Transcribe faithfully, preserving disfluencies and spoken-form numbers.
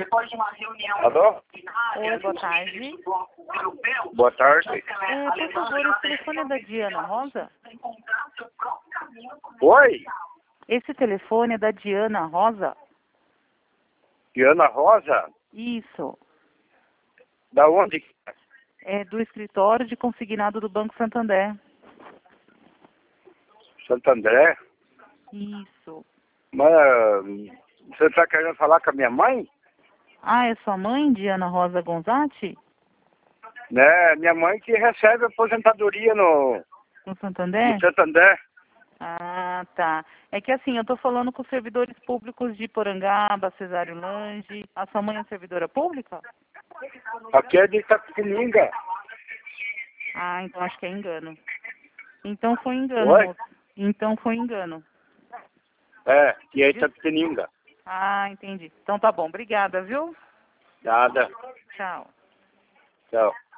Depois de uma reunião... Alô? Oi, boa tarde. Boa tarde. É, por favor, esse telefone é da Diana Rosa? Oi? Esse telefone é da Diana Rosa? Diana Rosa? Isso. Da onde? É do escritório de consignado do Banco Santander. Santo André? Isso. Mas você está querendo falar com a minha mãe? Ah, é sua mãe, Diana Rosa Gonzatti? Né? Minha mãe que recebe aposentadoria no, No Santander? no Santander. Ah, tá. É que assim, eu tô falando com os servidores públicos de Porangaba, Cesário Lange. A sua mãe é servidora pública? Aqui é de Itapetininga. Ah, então acho que é engano. Então foi engano, Oi? moço. Então foi engano. É, que é Itapetininga. Ah, entendi. Então tá bom. Obrigada, viu? Nada. Tchau. Tchau.